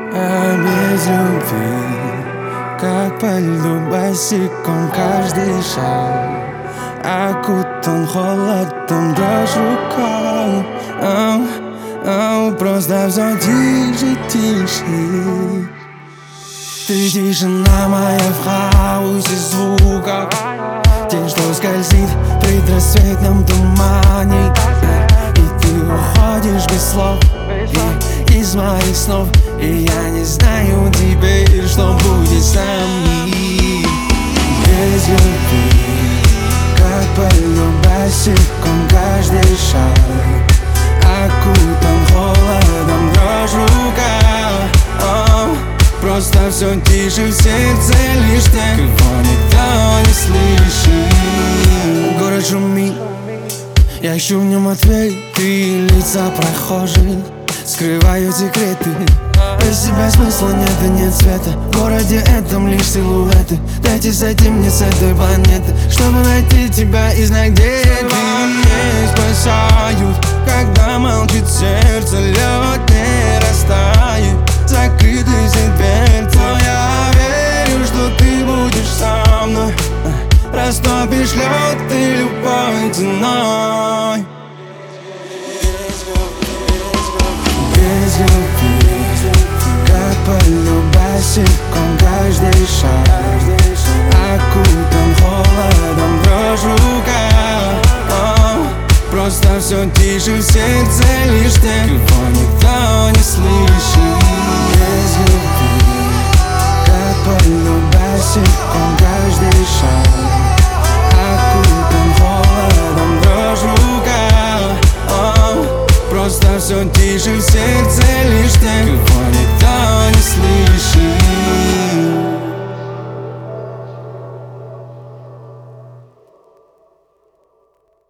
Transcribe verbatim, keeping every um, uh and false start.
А без любви, как по льду босиком каждый шаг окутан холодом, дрожь рукав. Ау, ау, просто все тише, тише. Ты тишина моя в хаосе звуков, тень, что скользит в предрассветном тумане. И ты уходишь без слов и из моих снов. И я не знаю теперь, что будет с нами. Без любви, как по льду босиком каждый шаг окутан холодом, дрожь рука. Просто все тише в сердце, лишь тех, кого никто не слышит. Город шумит, я ищу в нем ответы. Лица прохожих скрывают секреты. Без тебя смысла нет и нет света. В городе этом лишь силуэты. Дайте сойти мне с этой планеты, чтобы найти тебя и знать, где ты. Не спасают, когда молчит сердце, лед не растает, закрытый дверь. Но я верю, что ты будешь со мной, растопишь лед ты любой ценой. Без любви, как по льду босиком каждый шаг окутан холодом, дрожь рука. Просто все тише в сердце, лишь тех, кого никто не слышит. Без любви, как по льду босиком каждый шаг окутан холодом, дрожь рука. Просто все тише в сердце, лишь тех, кого